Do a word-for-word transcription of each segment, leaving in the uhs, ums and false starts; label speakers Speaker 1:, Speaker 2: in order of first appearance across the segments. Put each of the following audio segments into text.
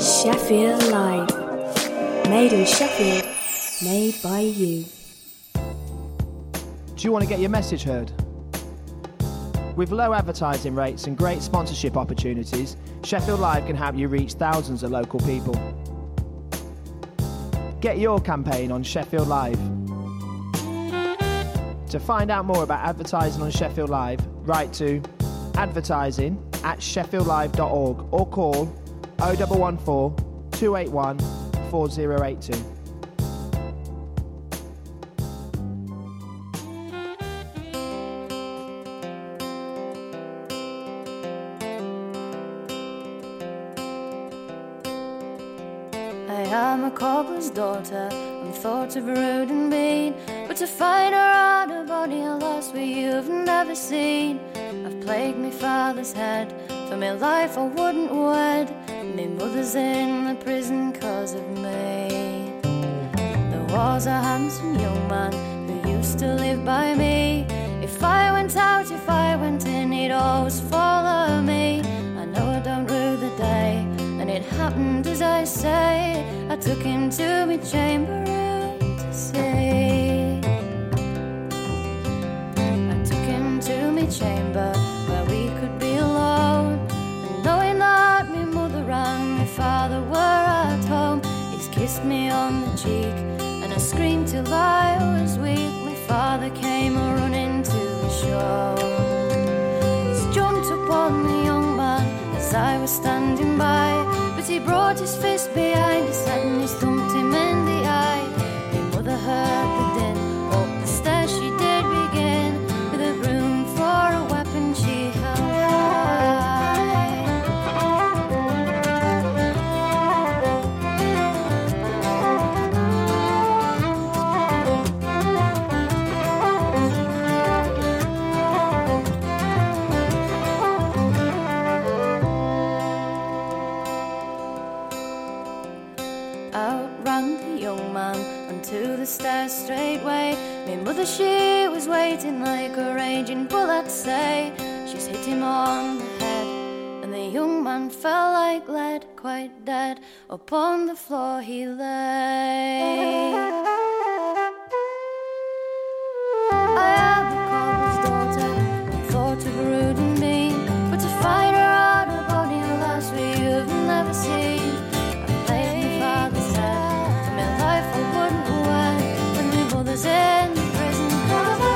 Speaker 1: Sheffield Live. Made in Sheffield, made by you.
Speaker 2: Do you want to get your message heard? With low advertising rates and great sponsorship opportunities, Sheffield Live can help you reach thousands of local people. Get your campaign on Sheffield Live. To find out more about advertising on Sheffield Live, write to advertising at sheffield live dot org or call oh one one four, two eight one, four oh eight two.
Speaker 3: I'm a cobbler's daughter, I'm thought of rude and mean, but to find her on a body a loss where you've never seen. I've plagued my father's head, for my life I wouldn't wed. My mother's in the prison cause of me. There was a handsome young man who used to live by me. If I went out, if I went in, he'd always follow me. I know I don't rue the day, and it happened as I say. I took him to my chamber room to see. I took him to my chamber where we could be alone, and knowing that my mother and my father were at home, he's kissed me on the cheek, and I screamed till I was weak. My father came running to the show. He's jumped upon the young man as I was standing by, but he brought his fist behind his head and he thumped him in the eye. My mother heard the din, up the stairs she did begin, with a broom for a weapon she held to the stairs straightway. My mother, she was waiting like a raging bull, I'd say. She's hit him on the head, and the young man fell like lead, quite dead. Upon the floor he lay. I am a cobbler's daughter, I thought of rude and mean, but to find her out a body a lass where you've never seen. I played my father's head, for my life I wouldn't wed, when my mother's in the prison cause of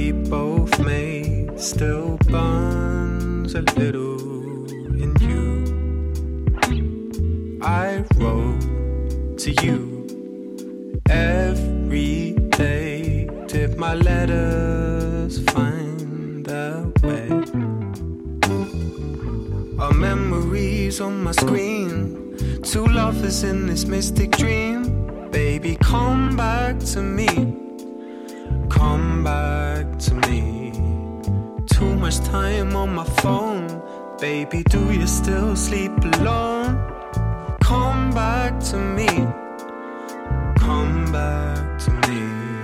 Speaker 4: we both made still burns a little in you. I wrote to you every day. Did my letters find their way? Our memories on my screen, two lovers in this mystic dream. Baby, come back to me, come back to me. Too much time on my phone. Baby, do you still sleep alone? Come back to me, come back to me.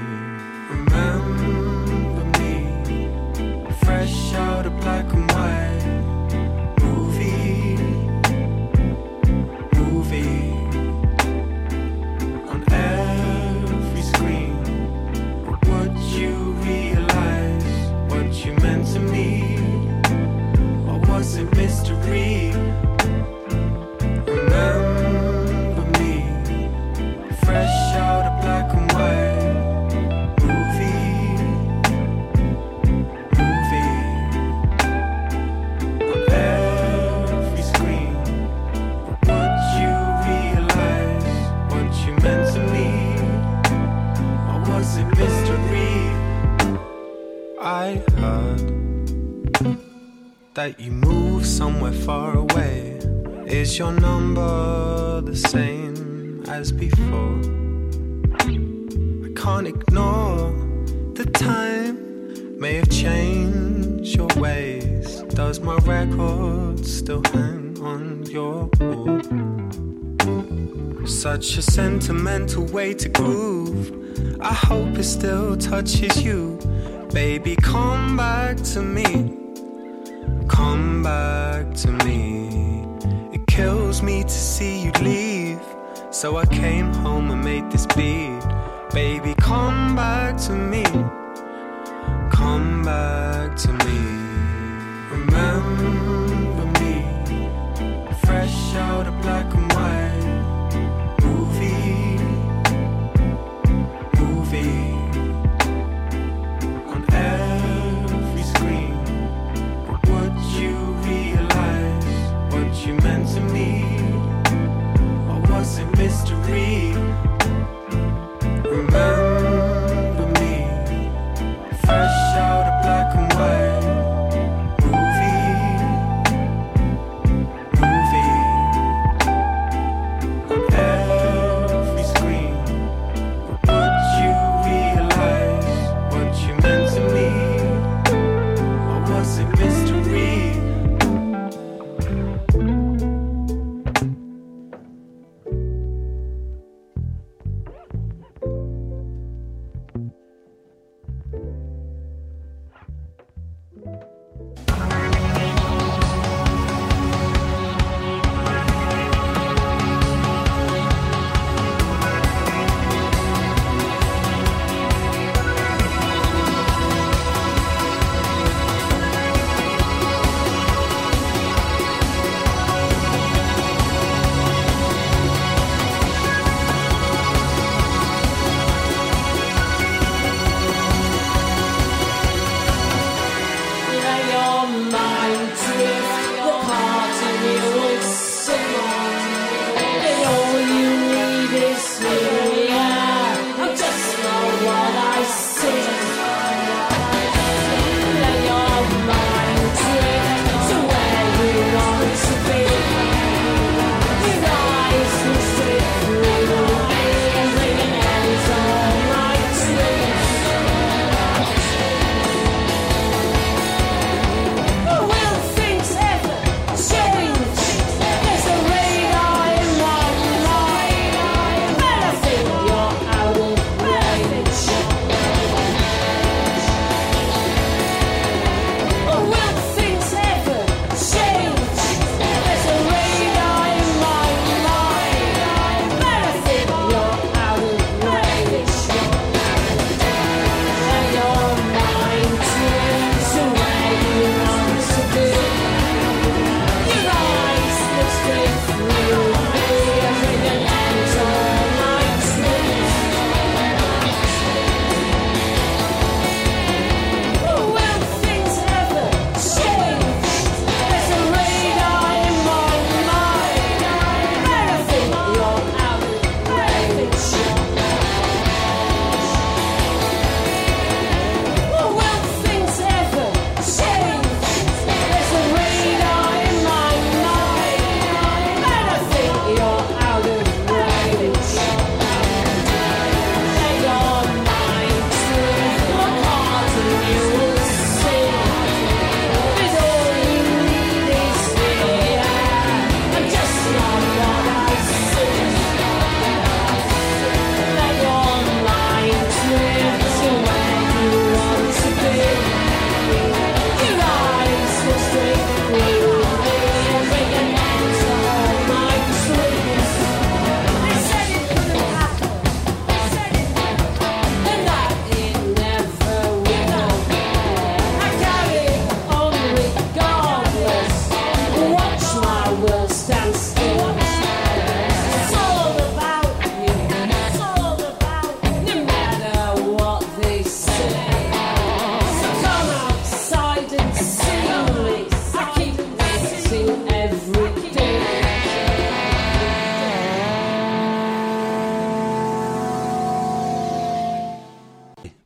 Speaker 4: Remember me, fresh out of black and white. Movie, movie on every screen. But would you realize what you meant to me? Or was it mystery? Remember me, fresh out of black and white. Movie, movie on every screen. But would you realize what you meant to me? Or was it mystery? I heard that you moved somewhere far away. Is your number the same as before? I can't ignore the time may have changed your ways. Does my record still hang on your wall? Such a sentimental way to groove. I hope it still touches you. Baby, come back to me, come back to me. It kills me to see you leave, so I came home and made this beat. Baby, come back to me, come back to me. Remember me, fresh out of black and white. Movie, movie on every screen. But would you realize what you meant to me? Or was it mystery? Remember me, fresh out of black and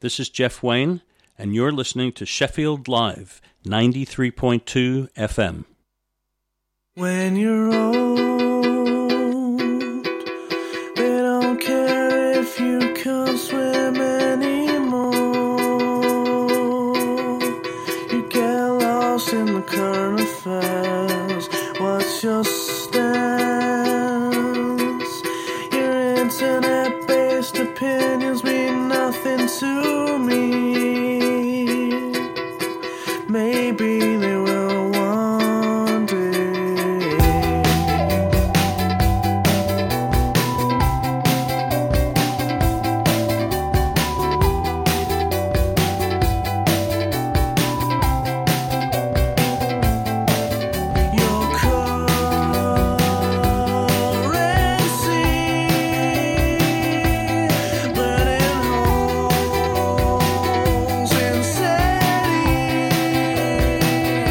Speaker 5: This is Jeff Wayne, and you're listening to Sheffield Live, ninety-three point two F M.
Speaker 6: When you're old, they don't care if you can't swim anymore. You get lost in the current affairs. What's your stance? Your internet-based opinions mean nothing to me. Maybe they will one day. Your currency, burning holes in cities.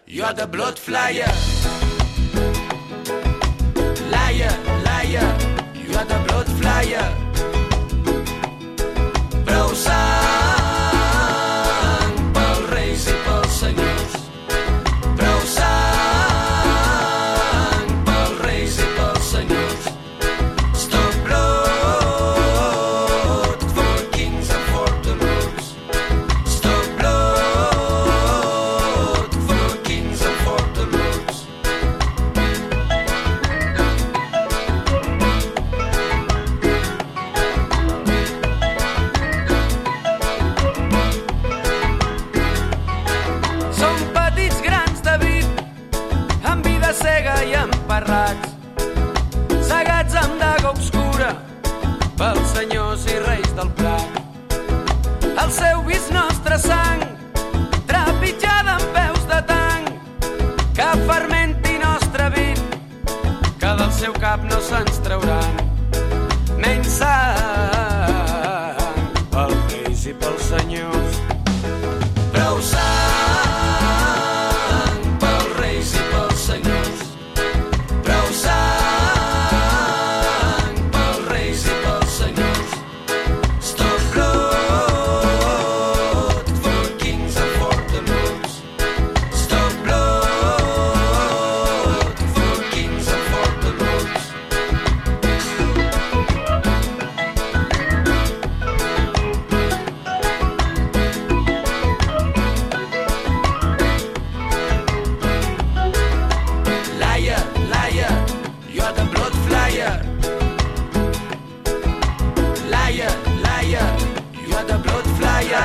Speaker 4: you are the blood flyer. Liar, liar, you are the blood flyer. Prou sang pels reis i pels senyors. Prou sang pels reis i pels senyors. Stop blood for kings and for the lords. Stop blood for kings and for the lords. Som petits grans de vid, amb vida cega i emparrats, cegats amb daga obscura pels senyors i reis del prat. El seu vis nostre sang, trepitjada amb peus de tanc, que fermenti nostre vin, que del seu cap no se'ns trauran. Menys sang pels reis i pels senyors. Prou sang pels reis i pels senyors. Prou sang pels reis i pels senyors. Stop blood for kings and for the lords. Stop blood for kings and for the lords. Liar, liar, you are the blood flyer. Liar, liar, you are the blood flyer.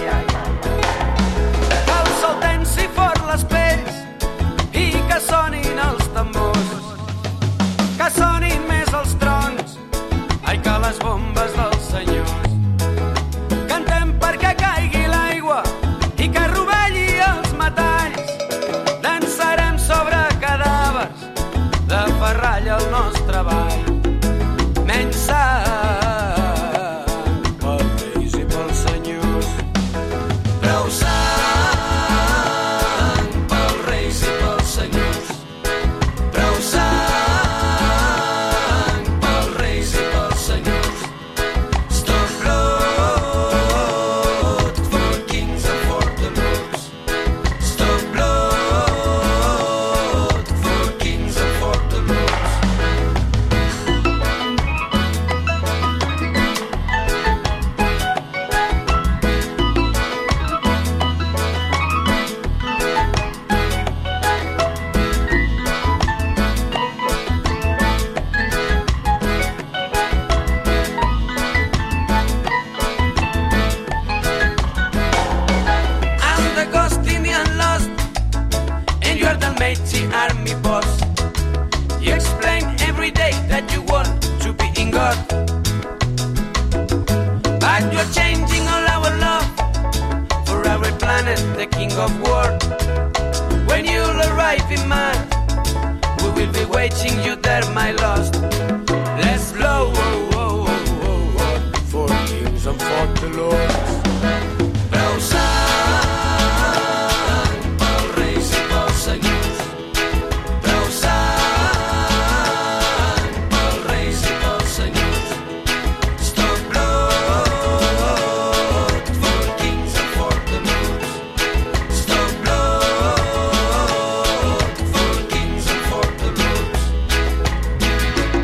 Speaker 4: El sol tens i fort les pells i que sonin els tambors, que sonin més els trons, ai que les bombes dels senyors. Cantem perquè caigui l'aigua i que rovelli els metalls. Dansarem sobre cadàvers de ferralla al nostre ball. Menys sang pels reis i pels senyors. Prou sang pels reis i pels senyors. Prou sang pels reis i pels senyors. Stop blood for kings and for the lords. Stop blood for kings and for the lords. I'm the ghost in the unlost, and you are the mighty army boss. You explain every day that you want to be in God, but you're changing all our love for our planet, the king of war. When you'll arrive in man, we will be waiting you there, my lost. Let's blow oh, oh, oh, oh, oh, for kings and for the lords. Prou sang pels reis i pels senyors. Prou sang pels reis i pels senyors. Stop blood for kings and for the lords. Stop blood for kings and for the lords.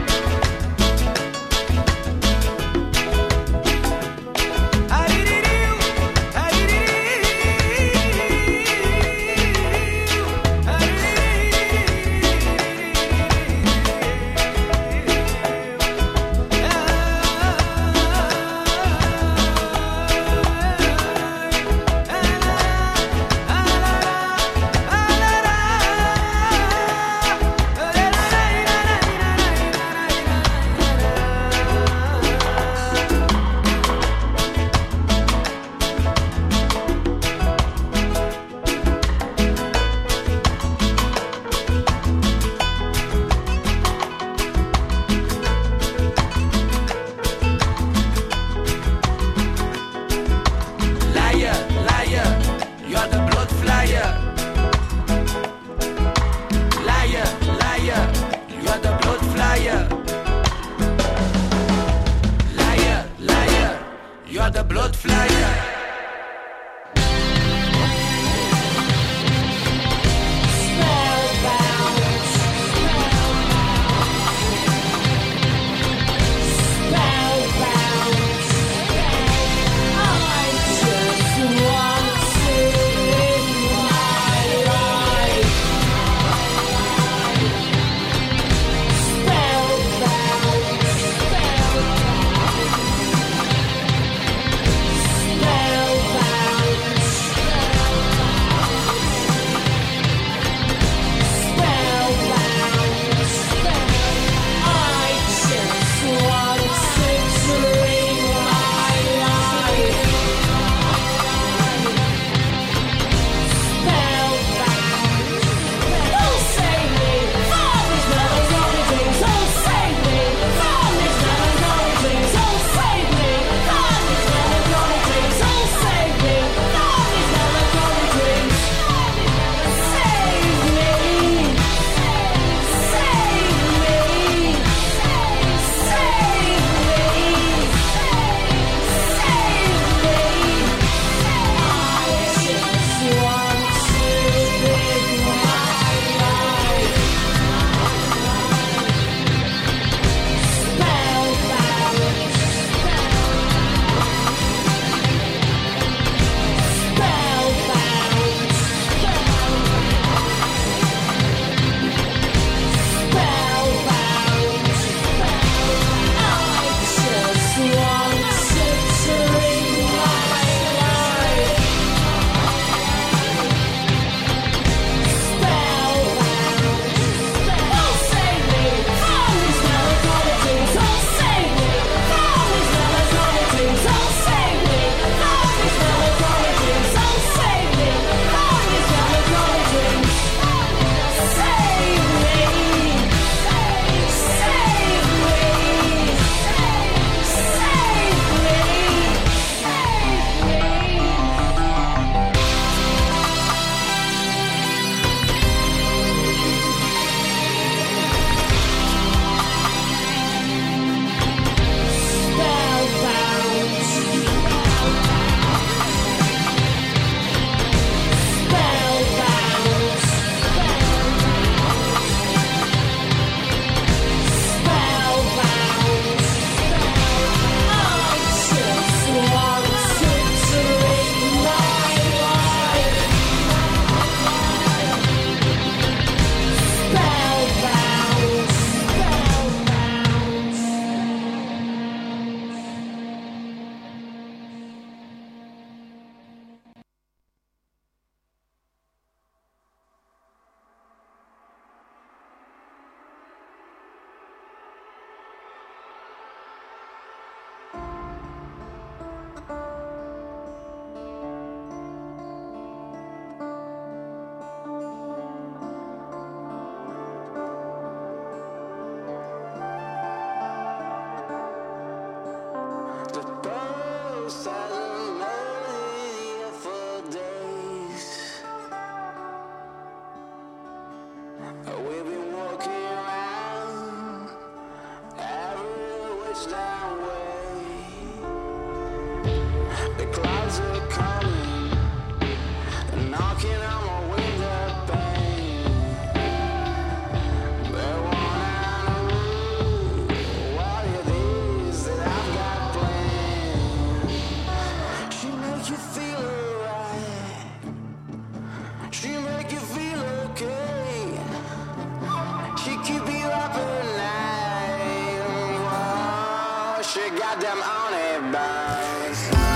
Speaker 4: She keep you up at night. Whoa, she got them honey buns.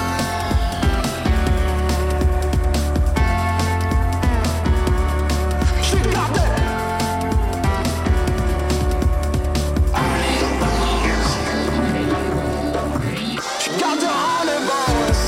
Speaker 4: She got them honey buns. She got the honey buns.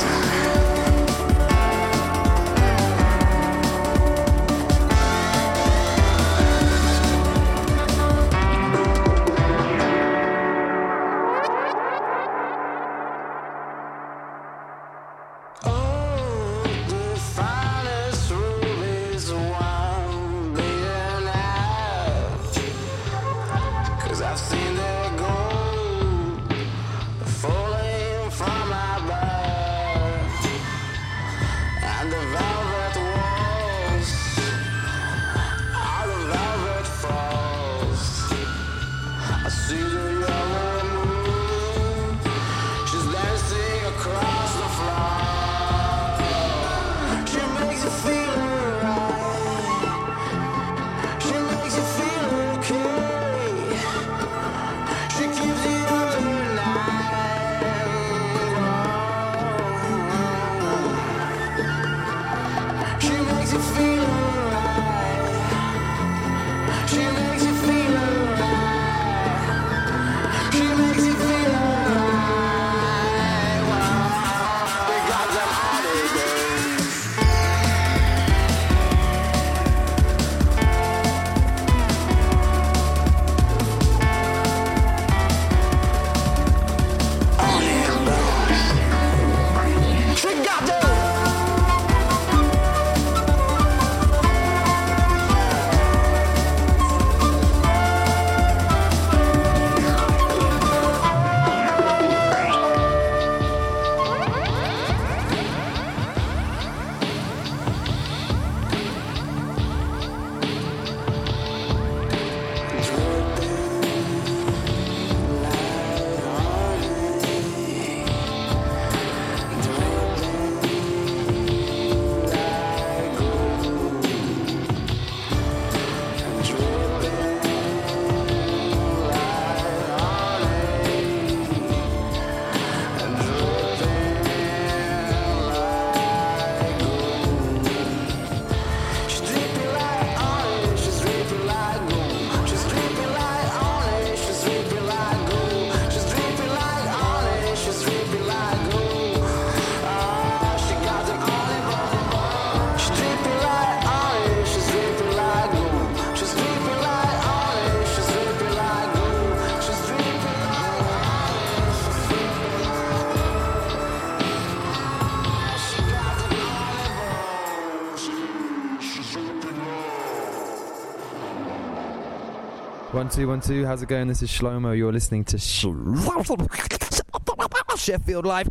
Speaker 7: One two one two. How's it going? This is Shlomo. You're listening to Sheffield Live.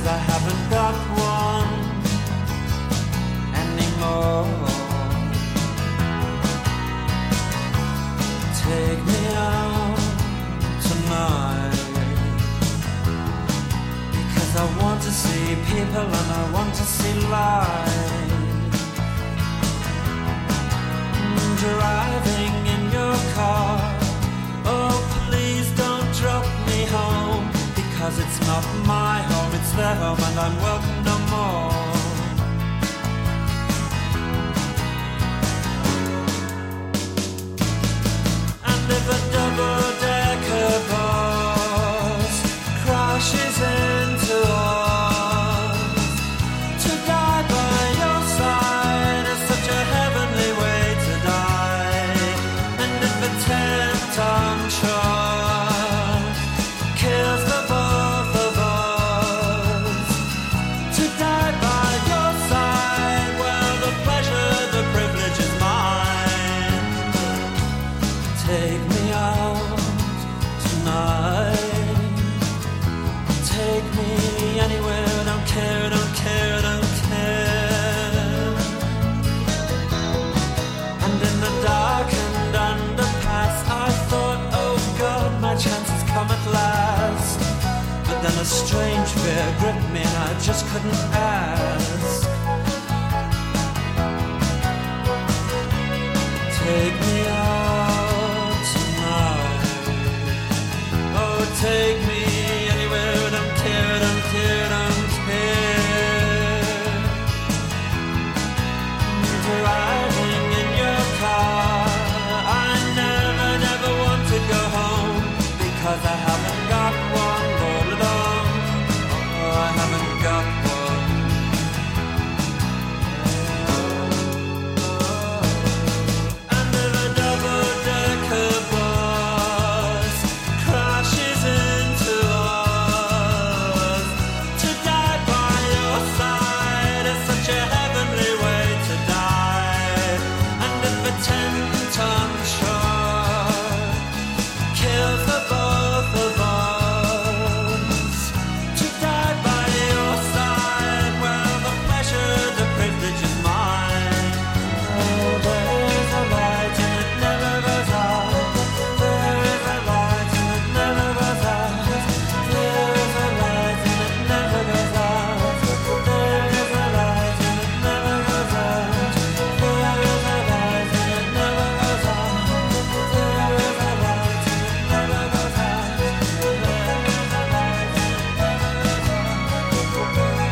Speaker 4: 'cause I haven't got one anymore. Take me out tonight, because I want to see people and I want to see life. Driving in your car, oh please don't drop me home, because it's not my home, it's their home and I'm welcome no more. And if a double-decker bus crashes into us, to die by your side is such a heavenly way to die. And if a ten-ton truck kills the both of us, to die by your side, well, the pleasure, the privilege is mine. Take me out tonight, take me anywhere, don't care, don't care, don't care. And in the darkened underpass, I thought, oh God, my chance has come at last. But then a strange fear gripped me and I just couldn't ask. Take me out tonight, oh take me anywhere, don't care, don't care, don't care. Driving in your car, I never, never want to go home, because I haven't got one all along. Oh, I haven't got one. And if a double-decker bus crashes into us, to die by your side is such a heavenly way to die. And if a ten-ton truck kills the both of us, to die by your side, well, the pleasure, the privilege is mine. Oh, there is a light and it never goes out. There is a light and it never goes out. There is a light and it never goes out. There is a light and it never goes out. There is a light and it never goes out. There is a light and it never goes out. There is a light and it never goes out.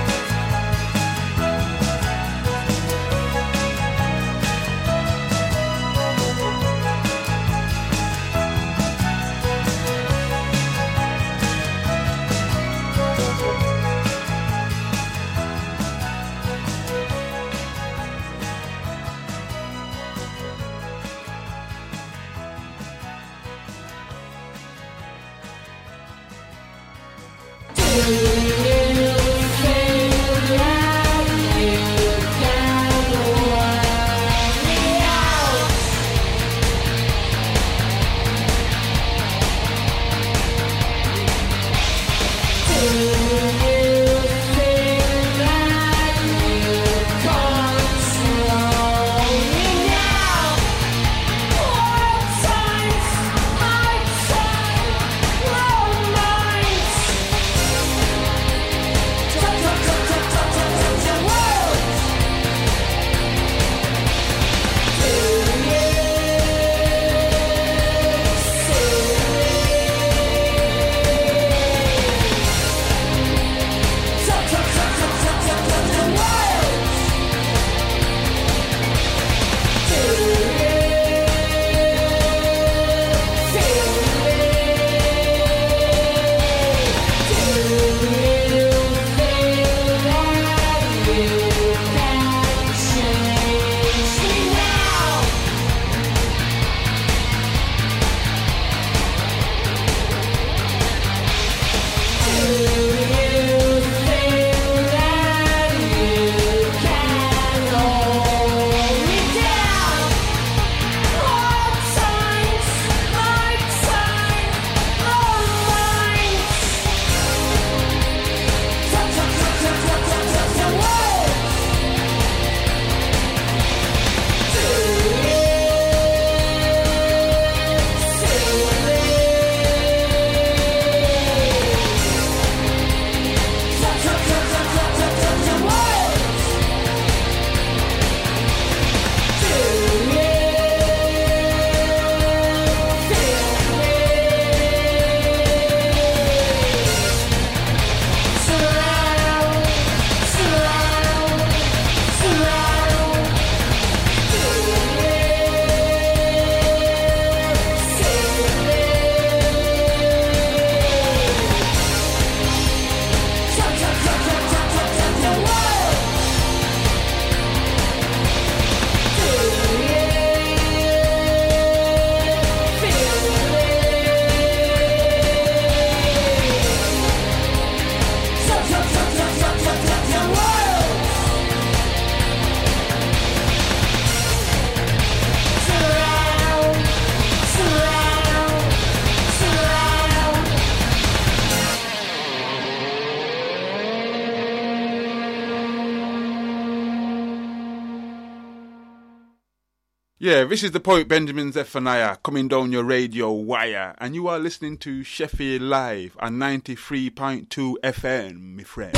Speaker 8: Yeah, this is the poet Benjamin Zephaniah coming down your radio wire, and you are listening to Sheffield Live on ninety-three point two F M, my friend.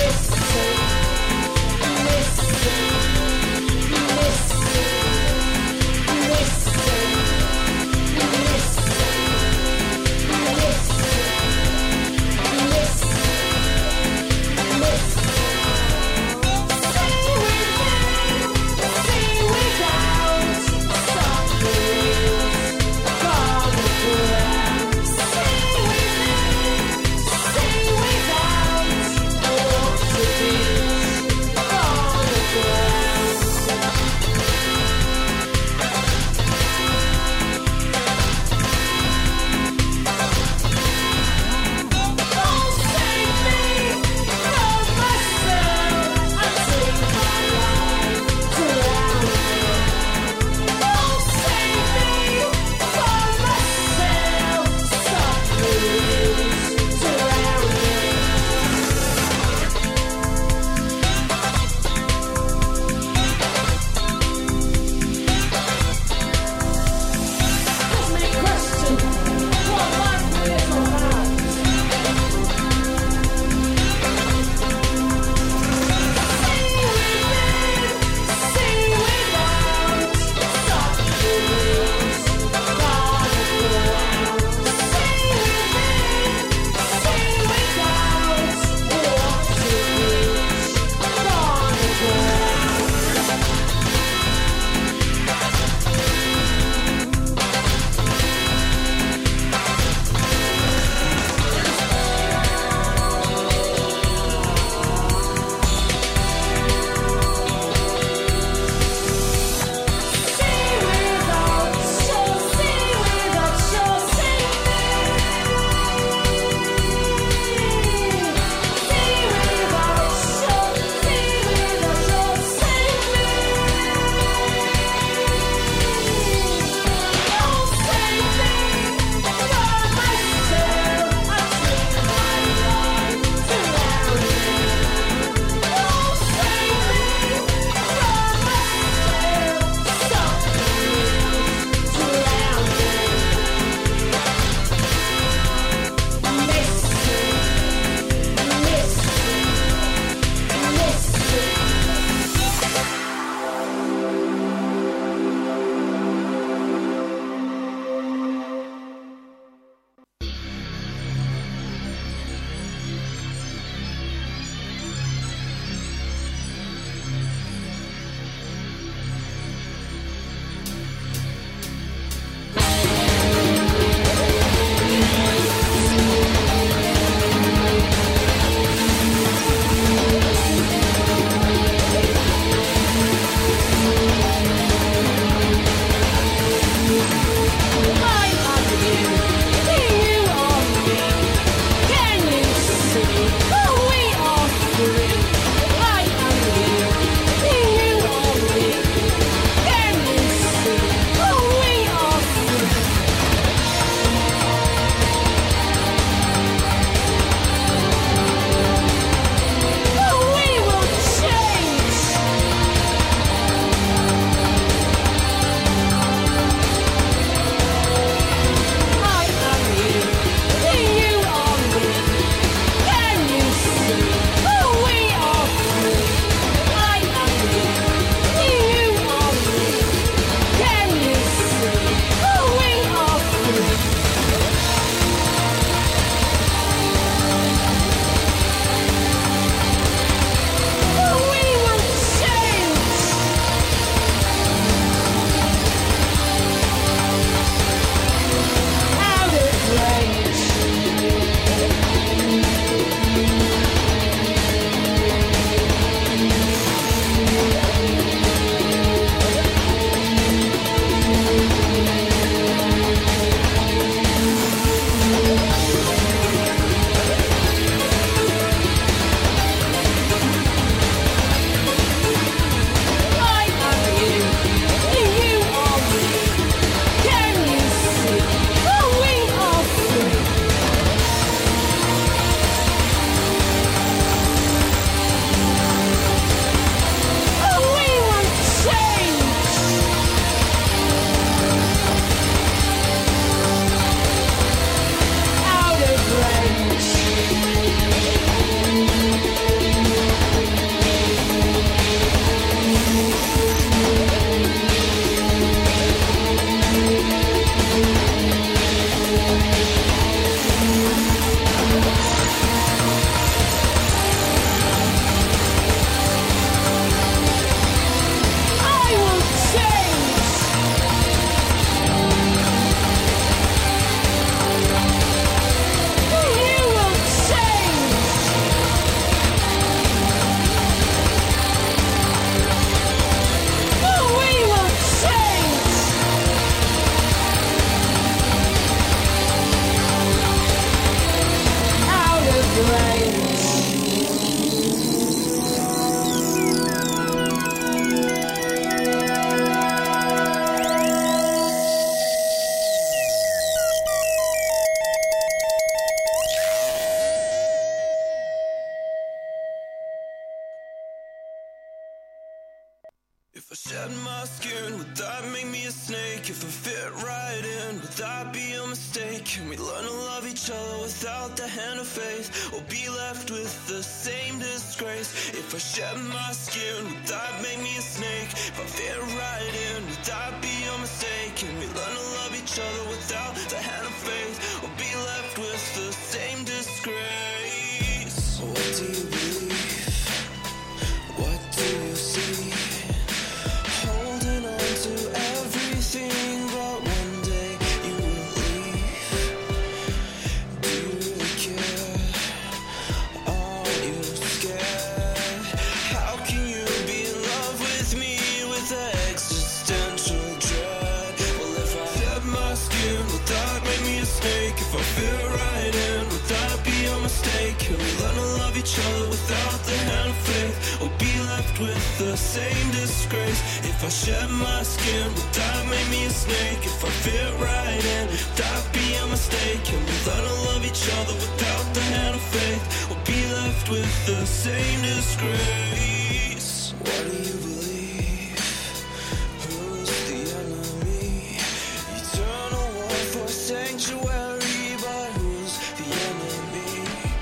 Speaker 9: If I shed my skin, would that make me a snake? If I fit right in, would that be a mistake? Can we learn to love each other without the hand of faith, or be left with the same disgrace? If I shed my skin, would that make me a snake? If I fit right in, would that be a mistake? Can we learn to love each other without the hand of faith, or be left with the same disgrace? What do you believe? What do you see? Holding on to everything, but one day you will leave. Do you really care? Are you scared? How can you be in love with me with existential dread? Well, if I shed my skin, would that make me a snake? If I fit right in, would that be a mistake? Can we learn to love each other without the hand of faith, or be left with the same disgrace? If I shed my skin, would that make me a snake? If I fit right in, would that be a mistake? Can we learn to love each other without the hand of faith, or be left with the same disgrace? What do you believe? Who's the enemy? Eternal war for sanctuary, but who's the enemy?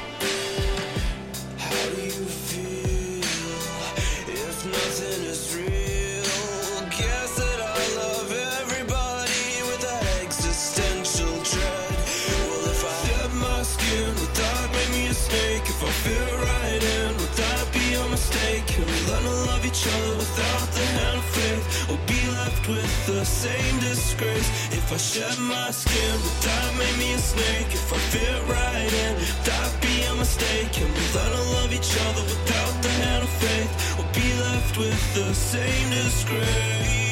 Speaker 9: How do you feel if nothing is real? Guess that I love everybody with that existential dread. Well, if I shed my skin, would that make me a snake? If I fit right in, would that be a mistake? Can we learn to love each other without the hand of faith, or be left with the same disgrace? If I shed my skin, would that make me a snake? If I fit right in, would that be a mistake? Can we learn to love each other without the hand of faith, or be left with the same disgrace?